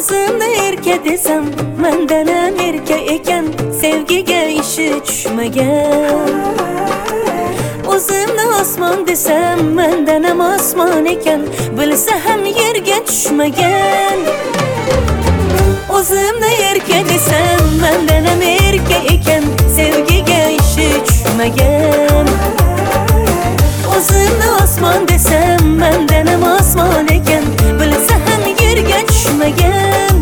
O'zimni erka desam, mendan ham erka ekan, sevgiga ishi tushmagan. O'zimni osmon desam, mendan ham osmon ekan, bilsa ham yerga tushmagan. O'zimni erka desam, mendan ham erka ekan, sevgiga ishi tushmagan. O'zimni osmon desam, mendan ham osmon ekan, bilsa ham yerga tushmagan.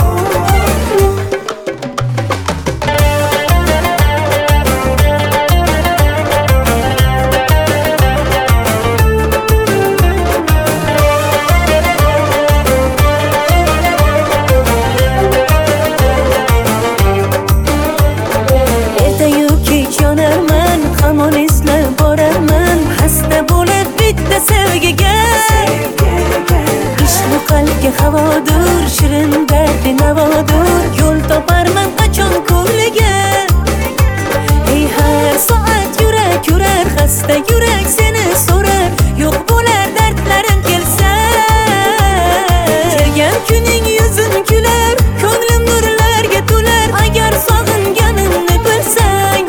Hamon eslab borarman, xasta bo'lib bitta sevgiga. Ishqi qalbga havodur, shirin dardi navodur, yo'l toparman qachon ko'ngliga. Ey har soat yurak yurar, xasta yurak seni so'rar, yo'q bo'lar dardlarim kelsa. Kelgan kuning yuzim kular, ko'nglim nurlarga to'lar, agar sog'inganimni bilsang.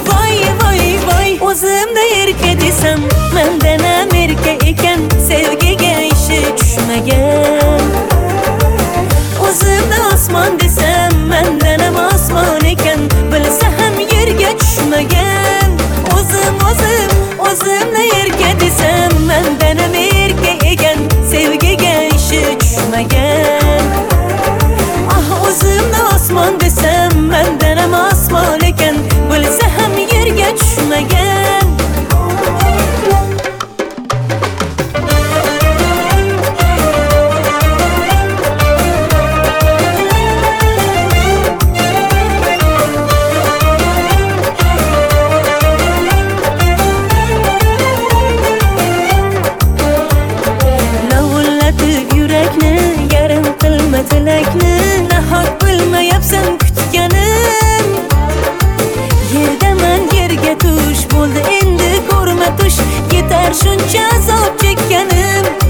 O'zimda erka desam, mendan ham erka ekan, sevgiga ishi tushmagan. O'zimda osmon desam, mendan ham osmon ekan, bilsa ham yerga tushmagan. O'zimda erka desam, mendan ham erka ekan, sevgiga ishi tushmagan. O'zimda osmon desam, mendan ham osmon ekan, bilsa ham yerga tushmagan. Yarim qilma tilakni, nahot bilmayapsan kutganim. Yerdaman yerga tush, bo'ldi endi ko'rma tush, yetar shuncha azob chekkanim.